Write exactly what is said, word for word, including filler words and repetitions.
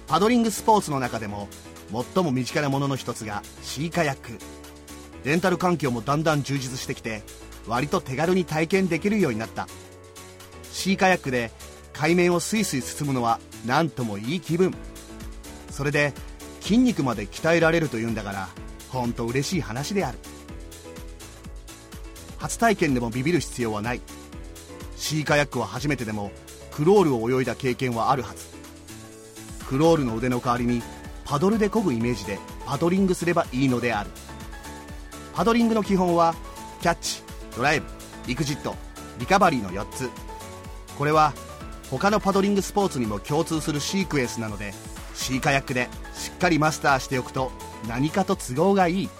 パドリングスポーツの中でも最も身近なものの一つがシーカヤック。レンタル環境もだんだん充実してきて、割と手軽に体験できるようになった。シーカヤックで海面をスイスイ進むのはなんともいい気分。それで筋肉まで鍛えられるというんだから、ほんと嬉しい話である。初体験でもビビる必要はない。シーカヤックは初めてでもクロールを泳いだ経験はあるはず。クロールの腕の代わりにパドルで漕ぐイメージでパドリングすればいいのである。パドリングの基本はキャッチ、ドライブ、エグジット、リカバリーのよっつ。これは他のパドリングスポーツにも共通するシークエンスなので、シーカヤックでしっかりマスターしておくと何かと都合がいい。